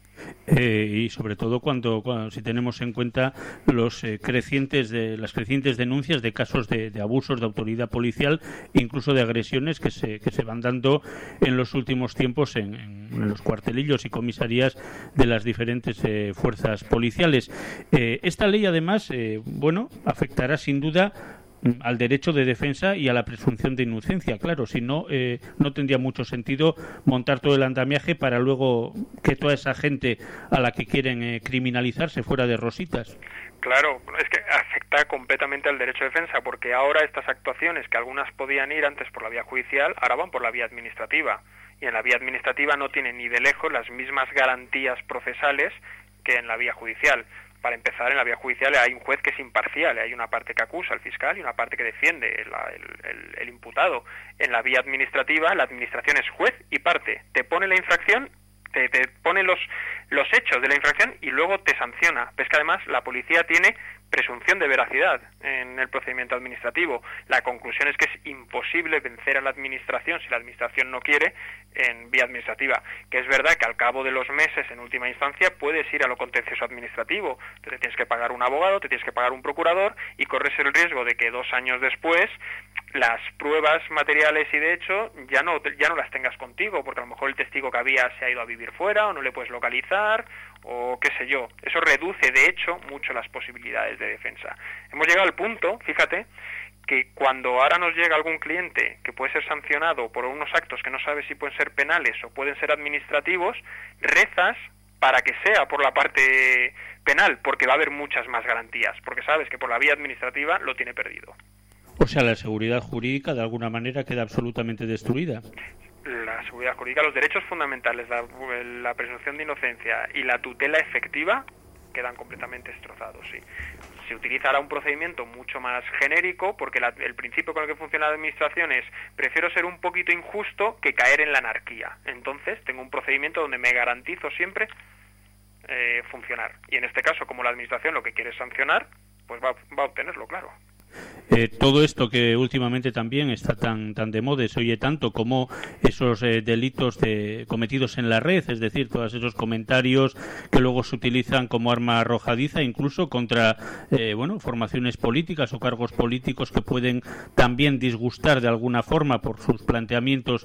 Y sobre todo cuando si tenemos en cuenta las crecientes denuncias de casos de abusos de autoridad policial, incluso de agresiones que se van dando en los últimos tiempos en los cuartelillos y comisarías de las diferentes fuerzas policiales. Esta ley además afectará sin duda al derecho de defensa y a la presunción de inocencia. Claro, si no, no tendría mucho sentido montar todo el andamiaje para luego que toda esa gente a la que quieren criminalizar se fuera de rositas. Claro, es que afecta completamente al derecho de defensa, porque ahora estas actuaciones, que algunas podían ir antes por la vía judicial, ahora van por la vía administrativa. Y en la vía administrativa no tienen ni de lejos las mismas garantías procesales que en la vía judicial. Para empezar, en la vía judicial hay un juez que es imparcial, hay una parte que acusa al fiscal y una parte que defiende el imputado. En la vía administrativa, la administración es juez y parte. Te pone la infracción, te pone los hechos de la infracción y luego te sanciona. Ves que además la policía tiene presunción de veracidad en el procedimiento administrativo. La conclusión es que es imposible vencer a la administración, si la administración no quiere, en vía administrativa. Que es verdad que al cabo de los meses, en última instancia, puedes ir a lo contencioso administrativo. Te tienes que pagar un abogado, te tienes que pagar un procurador y corres el riesgo de que 2 años después las pruebas materiales y de hecho ya no las tengas contigo, porque a lo mejor el testigo que había se ha ido a vivir fuera o no le puedes localizar o qué sé yo. Eso reduce de hecho mucho las posibilidades de defensa. Hemos llegado al punto, fíjate, que cuando ahora nos llega algún cliente que puede ser sancionado por unos actos que no sabes si pueden ser penales o pueden ser administrativos, rezas para que sea por la parte penal, porque va a haber muchas más garantías, porque sabes que por la vía administrativa lo tiene perdido. O sea, la seguridad jurídica de alguna manera queda absolutamente destruida. La seguridad jurídica, los derechos fundamentales, la presunción de inocencia y la tutela efectiva quedan completamente destrozados, sí. Se utilizará un procedimiento mucho más genérico porque el principio con el que funciona la administración es prefiero ser un poquito injusto que caer en la anarquía. Entonces tengo un procedimiento donde me garantizo siempre funcionar. Y en este caso, como la administración lo que quiere es sancionar, pues va a obtenerlo, claro. Todo esto que últimamente también está tan de moda, se oye tanto como esos delitos cometidos en la red, es decir, todos esos comentarios que luego se utilizan como arma arrojadiza, incluso contra formaciones políticas o cargos políticos que pueden también disgustar de alguna forma por sus planteamientos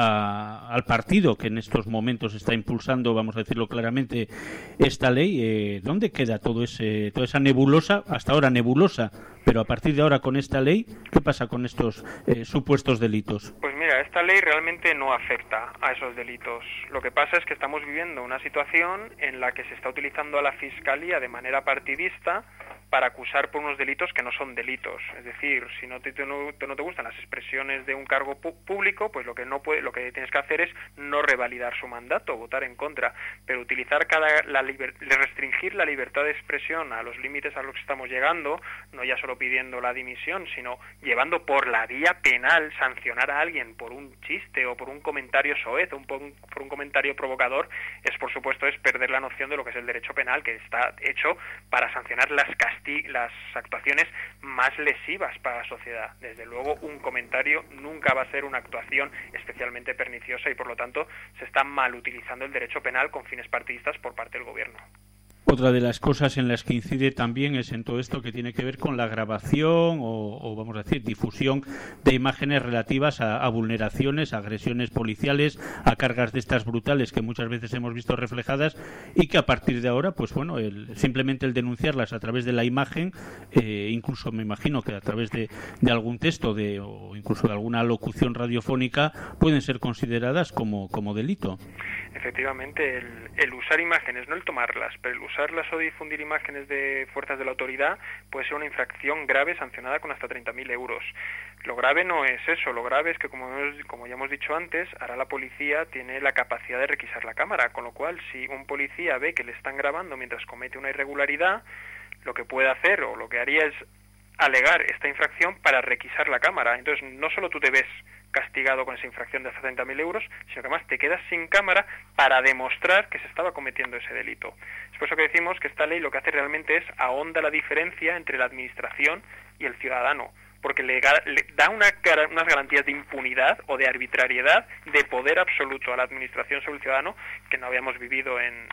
al partido que en estos momentos está impulsando, vamos a decirlo claramente, esta ley. ¿Dónde queda toda esa nebulosa, hasta ahora nebulosa, pero a partir de ahora con esta ley, qué pasa con estos supuestos delitos? Pues mira, esta ley realmente no afecta a esos delitos. Lo que pasa es que estamos viviendo una situación en la que se está utilizando a la Fiscalía de manera partidista para acusar por unos delitos que no son delitos. Es decir, si no te gustan las expresiones de un cargo público, pues lo que tienes que hacer es no revalidar su mandato, votar en contra. Pero utilizar restringir la libertad de expresión a los límites a los que estamos llegando, no ya solo pidiendo la dimisión, sino llevando por la vía penal, sancionar a alguien por un chiste o por un comentario soez o por un comentario provocador, por supuesto es perder la noción de lo que es el derecho penal, que está hecho para sancionar las actuaciones más lesivas para la sociedad. Desde luego, un comentario nunca va a ser una actuación especialmente perniciosa y, por lo tanto, se está mal utilizando el derecho penal con fines partidistas por parte del gobierno. Otra de las cosas en las que incide también es en todo esto que tiene que ver con la grabación o vamos a decir, difusión de imágenes relativas a vulneraciones, a agresiones policiales, a cargas de estas brutales que muchas veces hemos visto reflejadas y que a partir de ahora, pues bueno, simplemente el denunciarlas a través de la imagen, incluso me imagino que a través de algún texto o incluso de alguna locución radiofónica, pueden ser consideradas como delito. Efectivamente, el usar imágenes, no el tomarlas, pero el usarlas o difundir imágenes de fuerzas de la autoridad puede ser una infracción grave sancionada con hasta 30.000 euros. Lo grave no es eso, lo grave es que, como ya hemos dicho antes, ahora la policía tiene la capacidad de requisar la cámara, con lo cual si un policía ve que le están grabando mientras comete una irregularidad, lo que puede hacer o lo que haría es alegar esta infracción para requisar la cámara. Entonces no solo tú te ves castigado con esa infracción de hasta 30.000 euros, sino que además te quedas sin cámara para demostrar que se estaba cometiendo ese delito. Es por eso que decimos que esta ley lo que hace realmente es ahonda la diferencia entre la administración y el ciudadano, porque le da unas garantías de impunidad o de arbitrariedad, de poder absoluto a la administración sobre el ciudadano que no habíamos vivido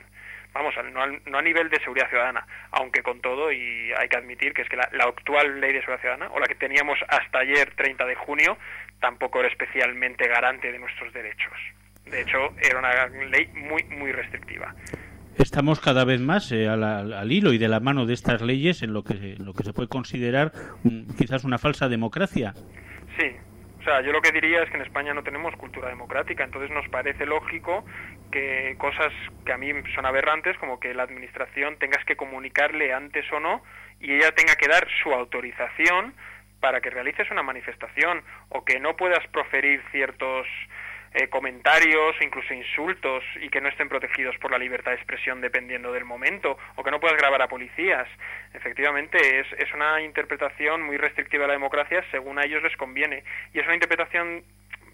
no a nivel de seguridad ciudadana, aunque con todo, y hay que admitir que es que la actual ley de seguridad ciudadana, o la que teníamos hasta ayer, 30 de junio, tampoco era especialmente garante de nuestros derechos. De hecho, era una ley muy, muy restrictiva. Estamos cada vez más al hilo y de la mano de estas leyes en lo que se puede considerar quizás una falsa democracia. Sí. O sea, yo lo que diría es que en España no tenemos cultura democrática, entonces nos parece lógico que cosas que a mí son aberrantes, como que la administración tengas que comunicarle antes o no, y ella tenga que dar su autorización para que realices una manifestación, o que no puedas proferir ciertos comentarios, incluso insultos, y que no estén protegidos por la libertad de expresión dependiendo del momento, o que no puedas grabar a policías. Efectivamente, es una interpretación muy restrictiva de la democracia según a ellos les conviene, y es una interpretación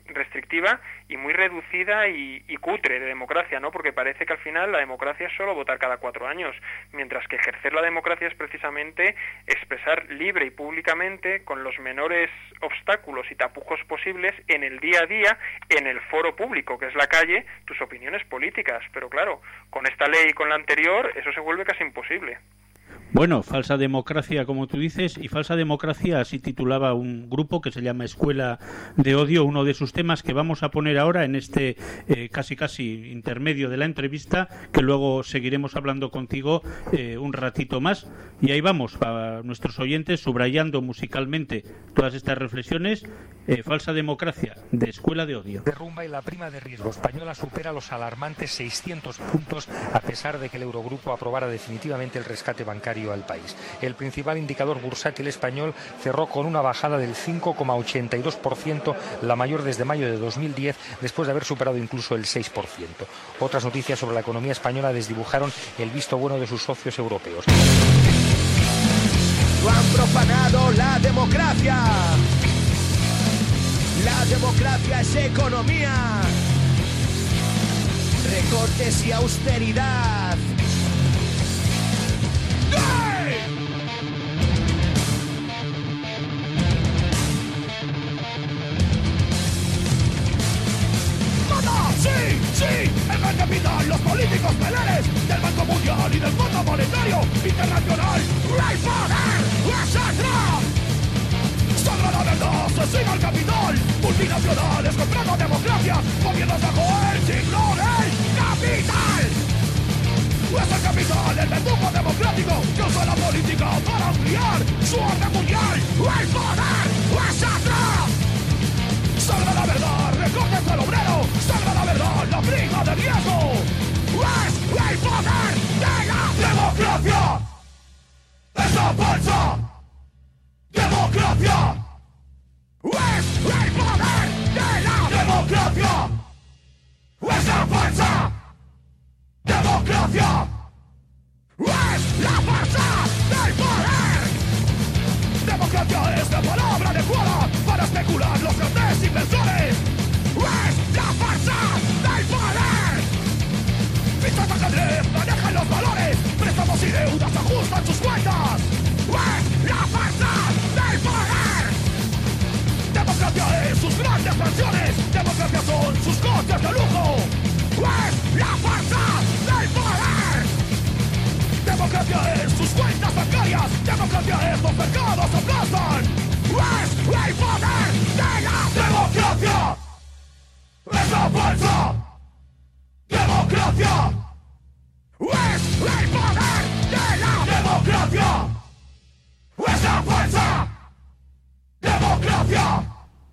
restrictiva y muy reducida y cutre de democracia, ¿no? Porque parece que al final la democracia es solo votar cada 4 años, mientras que ejercer la democracia es precisamente expresar libre y públicamente, con los menores obstáculos y tapujos posibles, en el día a día, en el foro público, que es la calle, tus opiniones políticas. Pero claro, con esta ley y con la anterior, eso se vuelve casi imposible. Bueno, falsa democracia, como tú dices, y falsa democracia, así titulaba un grupo que se llama Escuela de Odio, uno de sus temas que vamos a poner ahora en este casi intermedio de la entrevista, que luego seguiremos hablando contigo un ratito más. Y ahí vamos, a nuestros oyentes, subrayando musicalmente todas estas reflexiones. Falsa democracia, de Escuela de Odio. Derrumba y la prima de riesgo española supera los alarmantes 600 puntos, a pesar de que el Eurogrupo aprobara definitivamente el rescate bancario al país. El principal indicador bursátil español cerró con una bajada del 5,82%, la mayor desde mayo de 2010, después de haber superado incluso el 6%. Otras noticias sobre la economía española desdibujaron el visto bueno de sus socios europeos. Han profanado la democracia. La democracia es economía. Recortes y austeridad. Sí, el gran capital, los políticos peleles del Banco Mundial y del Fondo Monetario Internacional. ¡El poder es atrás! Sagrada verdad, asesina al capital. Multinacionales comprando democracia, gobiernos bajo el signo del capital. Es el capital, el verdugo democrático que usa la política para ampliar su orden mundial. ¡El poder es atrás! Salga la verdad, recortes al obrero. Salga la verdad, la prima de riesgo. Es el poder de la democracia. ¡Esa falsa democracia! Es el poder de la democracia. ¡Esa falsa democracia! Es la farsa del poder. Democracia es la palabra adecuada para especular los grandes inversores. Es la farsa del poder. Fichas de ajedrez manejan los valores, préstamos y deudas ajustan sus cuentas. Es la farsa del poder. Democracia es sus grandes pensiones, democracia son sus coches de lujo. Es la farsa del poder. Democracia es sus cuentas bancarias, democracia es los mercados aplastan. Es el poder de la democracia. Es la falsa democracia. Es el poder de la democracia. Es la falsa democracia.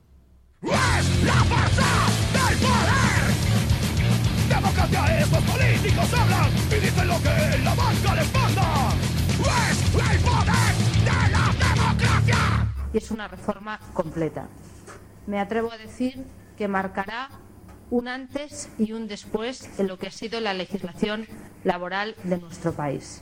Es la farsa del poder. Democracia es los políticos hablan y dicen lo que la banca les manda. Es el poder de la democracia. Y es una reforma completa. Me atrevo a decir que marcará un antes y un después en lo que ha sido la legislación laboral de nuestro país.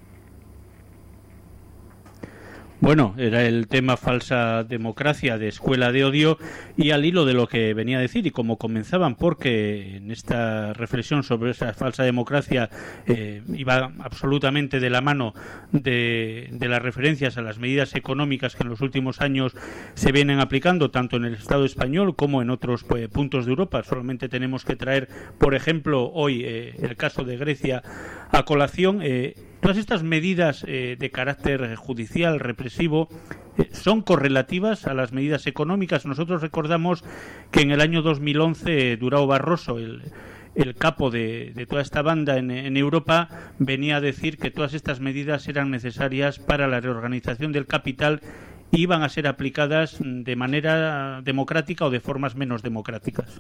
Bueno, era el tema falsa democracia de Escuela de Odio, y al hilo de lo que venía a decir y como comenzaban, porque en esta reflexión sobre esa falsa democracia iba absolutamente de la mano de las referencias a las medidas económicas que en los últimos años se vienen aplicando tanto en el Estado español como en otros puntos de Europa. Solamente tenemos que traer, por ejemplo, hoy el caso de Grecia a colación. Todas estas medidas de carácter judicial, represivo, son correlativas a las medidas económicas. Nosotros recordamos que en el año 2011 Durão Barroso, el capo de toda esta banda en Europa, venía a decir que todas estas medidas eran necesarias para la reorganización del capital y iban a ser aplicadas de manera democrática o de formas menos democráticas.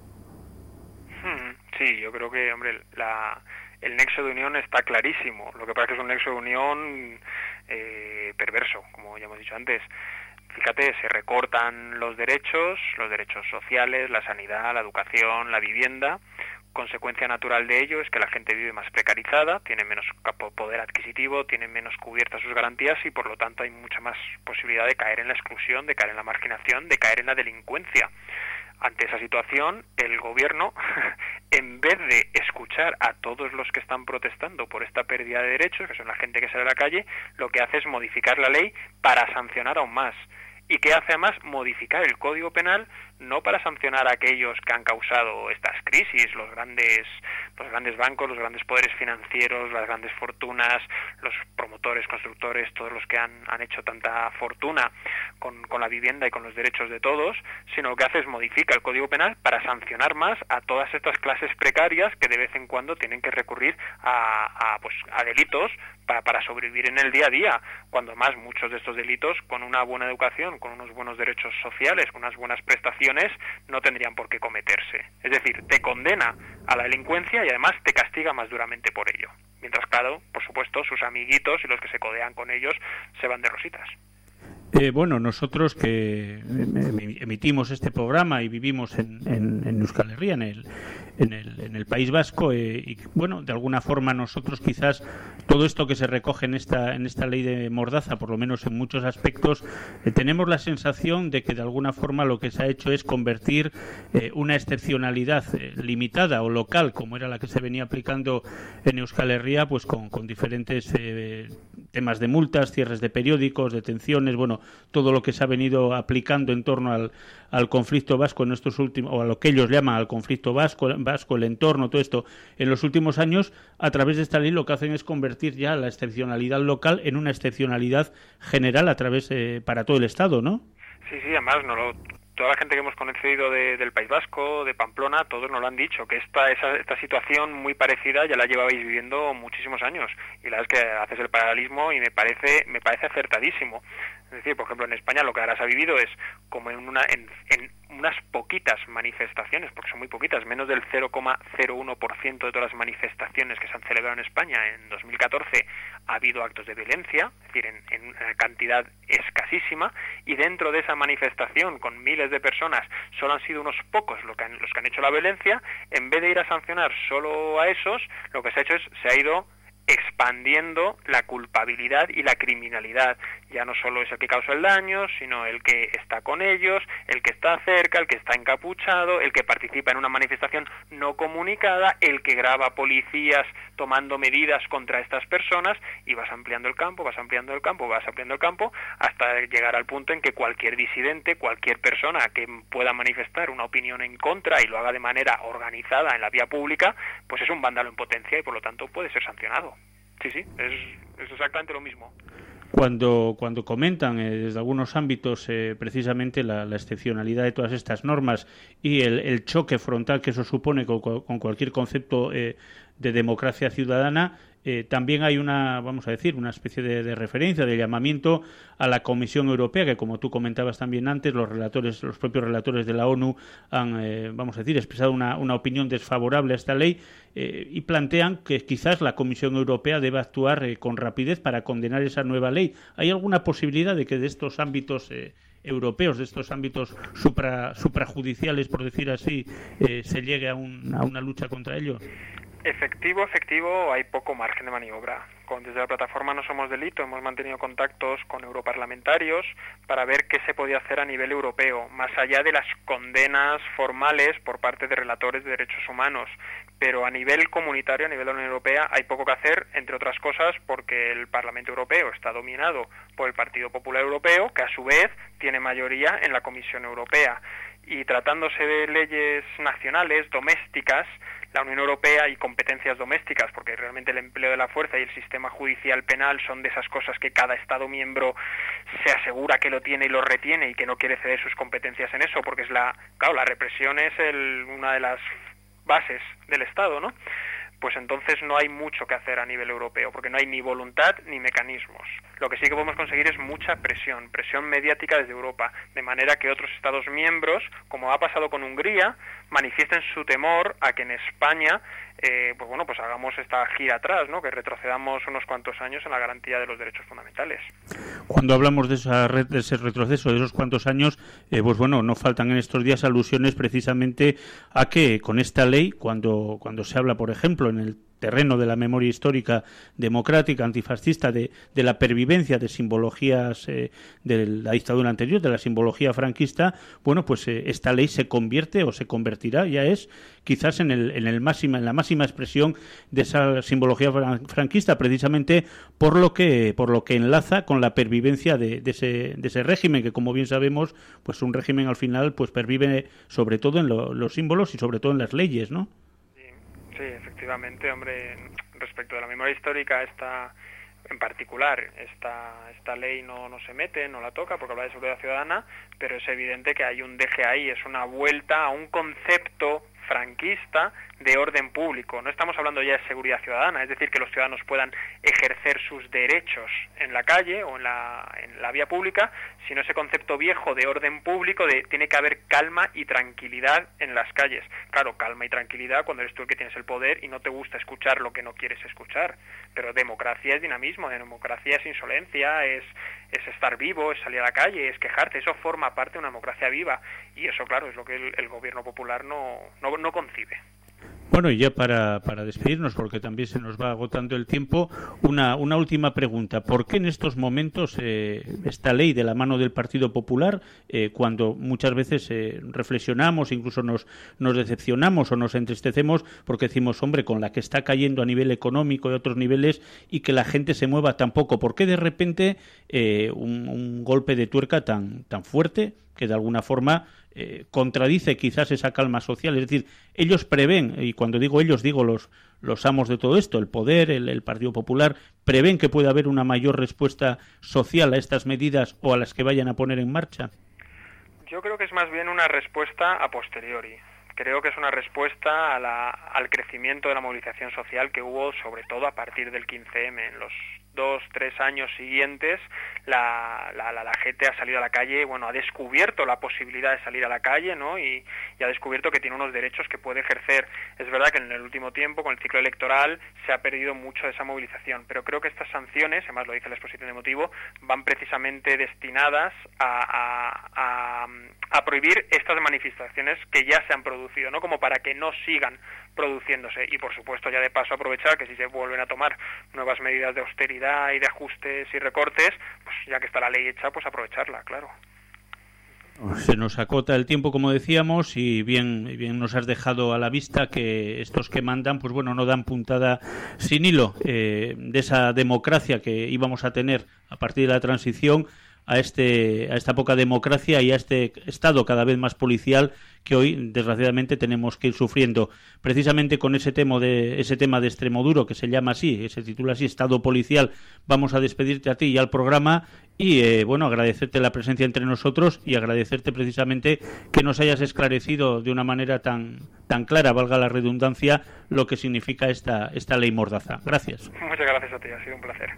Sí, yo creo que, hombre, el nexo de unión está clarísimo. Lo que pasa es que es un nexo de unión perverso, como ya hemos dicho antes. Fíjate, se recortan los derechos sociales, la sanidad, la educación, la vivienda. Consecuencia natural de ello es que la gente vive más precarizada, tiene menos poder adquisitivo, tiene menos cubiertas sus garantías y por lo tanto hay mucha más posibilidad de caer en la exclusión, de caer en la marginación, de caer en la delincuencia. Ante esa situación, el gobierno, en vez de escuchar a todos los que están protestando por esta pérdida de derechos, que son la gente que sale a la calle, lo que hace es modificar la ley para sancionar aún más. Y que hace además modificar el Código Penal no para sancionar a aquellos que han causado estas crisis, los grandes bancos, los grandes poderes financieros, las grandes fortunas, los promotores, constructores, todos los que han hecho tanta fortuna con la vivienda y con los derechos de todos, sino lo que hace es modifica el Código Penal para sancionar más a todas estas clases precarias que de vez en cuando tienen que recurrir a delitos para sobrevivir en el día a día, cuando más muchos de estos delitos, con una buena educación, con unos buenos derechos sociales, con unas buenas prestaciones, no tendrían por qué cometerse. Es decir, te condena a la delincuencia y además te castiga más duramente por ello. Mientras, claro, por supuesto, sus amiguitos y los que se codean con ellos se van de rositas. Bueno, nosotros que emitimos este programa y vivimos en Euskal Herria, en el País Vasco, y bueno, de alguna forma nosotros quizás todo esto que se recoge en esta ley de Mordaza, por lo menos en muchos aspectos, tenemos la sensación de que de alguna forma lo que se ha hecho es convertir una excepcionalidad limitada o local, como era la que se venía aplicando en Euskal Herria, pues con diferentes temas de multas, cierres de periódicos, detenciones, bueno, todo lo que se ha venido aplicando en torno al conflicto vasco en estos últimos, o a lo que ellos llaman al conflicto vasco, el entorno, todo esto, en los últimos años, a través de esta ley lo que hacen es convertir ya la excepcionalidad local en una excepcionalidad general a través para todo el Estado, ¿no? Sí, además toda la gente que hemos conocido del País Vasco, de Pamplona, todos nos lo han dicho, que esta situación muy parecida ya la llevabais viviendo muchísimos años, y la verdad es que haces el paralelismo y me parece acertadísimo. Es decir, por ejemplo, en España lo que ahora se ha vivido es como en unas poquitas manifestaciones, porque son muy poquitas, menos del 0,01% de todas las manifestaciones que se han celebrado en España en 2014 ha habido actos de violencia, es decir, en una cantidad escasísima, y dentro de esa manifestación con miles de personas solo han sido unos pocos los que han hecho la violencia. En vez de ir a sancionar solo a esos, lo que se ha hecho es se ha ido expandiendo la culpabilidad y la criminalidad. Ya no solo es el que causa el daño, sino el que está con ellos, el que está cerca, el que está encapuchado, el que participa en una manifestación no comunicada, el que graba policías tomando medidas contra estas personas, y vas ampliando el campo, hasta llegar al punto en que cualquier disidente, cualquier persona que pueda manifestar una opinión en contra y lo haga de manera organizada en la vía pública, pues es un vándalo en potencia y por lo tanto puede ser sancionado. Sí, es exactamente lo mismo. Cuando comentan desde algunos ámbitos precisamente la excepcionalidad de todas estas normas y el choque frontal que eso supone con cualquier concepto de democracia ciudadana, también hay una especie de referencia, de llamamiento a la Comisión Europea, que como tú comentabas también antes, los propios relatores de la ONU han, expresado una opinión desfavorable a esta ley, y plantean que quizás la Comisión Europea deba actuar con rapidez para condenar esa nueva ley. ¿Hay alguna posibilidad de que de estos ámbitos europeos, de estos ámbitos suprajudiciales, por decir así, se llegue a una lucha contra ellos? Efectivo, hay poco margen de maniobra. Desde la plataforma No Somos Delito hemos mantenido contactos con europarlamentarios para ver qué se podía hacer a nivel europeo, más allá de las condenas formales por parte de relatores de derechos humanos. Pero a nivel comunitario, a nivel de la Unión Europea, hay poco que hacer, entre otras cosas porque el Parlamento Europeo está dominado por el Partido Popular Europeo, que a su vez tiene mayoría en la Comisión Europea. Y tratándose de leyes nacionales, domésticas, la Unión Europea y competencias domésticas, porque realmente el empleo de la fuerza y el sistema judicial penal son de esas cosas que cada Estado miembro se asegura que lo tiene y lo retiene y que no quiere ceder sus competencias en eso, porque la represión es una de las bases del Estado, ¿no? Pues entonces no hay mucho que hacer a nivel europeo, porque no hay ni voluntad ni mecanismos. Lo que sí que podemos conseguir es mucha presión mediática desde Europa, de manera que otros Estados miembros, como ha pasado con Hungría, manifiesten su temor a que en España pues hagamos esta gira atrás, ¿no? Que retrocedamos unos cuantos años en la garantía de los derechos fundamentales. Cuando hablamos de ese retroceso de esos cuantos años, no faltan en estos días alusiones precisamente a que con esta ley, cuando se habla, por ejemplo, en el terreno de la memoria histórica democrática, antifascista, de la pervivencia de simbologías de la dictadura anterior, de la simbología franquista, bueno, pues esta ley se convierte o se convertirá, ya es quizás en la máxima expresión de esa simbología franquista, precisamente por lo que enlaza con la pervivencia de ese régimen, que como bien sabemos, pues un régimen al final pues pervive sobre todo en los símbolos y sobre todo en las leyes, ¿no? Sí, efectivamente, hombre, respecto de la memoria histórica, en particular, esta ley no se mete, no la toca, porque habla de seguridad ciudadana, pero es evidente que hay un deje ahí, es una vuelta a un concepto franquista de orden público. No estamos hablando ya de seguridad ciudadana, es decir, que los ciudadanos puedan ejercer sus derechos en la calle o en la vía pública, sino ese concepto viejo de orden público de tiene que haber calma y tranquilidad en las calles. Claro, calma y tranquilidad cuando eres tú el que tienes el poder y no te gusta escuchar lo que no quieres escuchar. Pero democracia es dinamismo, democracia es insolencia, es estar vivo, es salir a la calle, es quejarte. Eso forma parte de una democracia viva y eso, claro, es lo que el gobierno popular no concibe. Bueno, y ya para despedirnos, porque también se nos va agotando el tiempo, una última pregunta. ¿Por qué en estos momentos esta ley de la mano del Partido Popular, cuando muchas veces reflexionamos, incluso nos decepcionamos o nos entristecemos porque decimos, hombre, con la que está cayendo a nivel económico y otros niveles y que la gente se mueva tan poco? ¿Por qué de repente un golpe de tuerca tan fuerte que de alguna forma contradice quizás esa calma social? Es decir, ellos prevén, y cuando digo ellos digo los amos de todo esto, el poder, el Partido Popular, prevén que pueda haber una mayor respuesta social a estas medidas o a las que vayan a poner en marcha. Yo creo que es más bien una respuesta a posteriori. Creo que es una respuesta al crecimiento de la movilización social que hubo, sobre todo a partir del 15M. En los 2-3 años siguientes, la gente ha salido a la calle, bueno, ha descubierto la posibilidad de salir a la calle, ¿no? Y ha descubierto que tiene unos derechos que puede ejercer. Es verdad que en el último tiempo, con el ciclo electoral, se ha perdido mucho de esa movilización, pero creo que estas sanciones, además lo dice la exposición de motivo, van precisamente destinadas a prohibir estas manifestaciones que ya se han producido, ¿no? Como para que no sigan produciéndose. Y por supuesto, ya de paso aprovechar que si se vuelven a tomar nuevas medidas de austeridad y de ajustes y recortes, pues ya que está la ley hecha, pues aprovecharla, claro. Se nos acota el tiempo, como decíamos, y bien nos has dejado a la vista que estos que mandan, pues bueno, no dan puntada sin hilo de esa democracia que íbamos a tener a partir de la transición a esta poca democracia y a este Estado cada vez más policial que hoy, desgraciadamente, tenemos que ir sufriendo. Precisamente con ese tema de Extremoduro, que se llama así, se titula así, Estado policial, vamos a despedirte a ti y al programa y, bueno, agradecerte la presencia entre nosotros y agradecerte precisamente que nos hayas esclarecido de una manera tan clara, valga la redundancia, lo que significa esta ley Mordaza. Gracias. Muchas gracias a ti, ha sido un placer.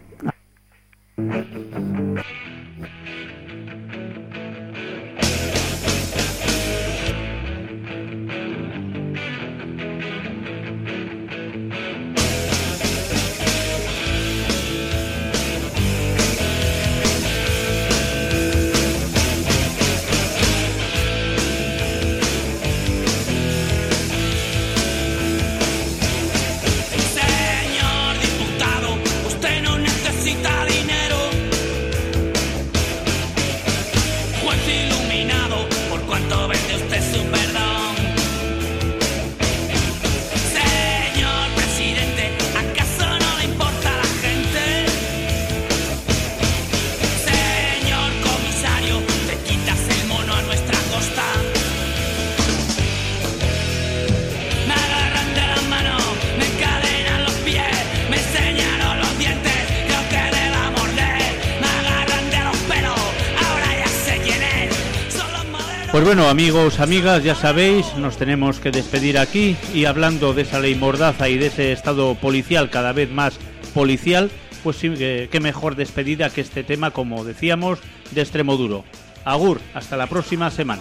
Pues bueno, amigos, amigas, ya sabéis, nos tenemos que despedir aquí y hablando de esa ley Mordaza y de ese Estado policial cada vez más policial, pues sí, qué mejor despedida que este tema, como decíamos, de Extremoduro. Agur, hasta la próxima semana.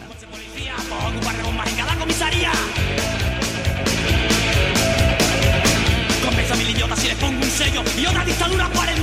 Compensa a mil idiotas si les pongo un sello y otra dictadura 40.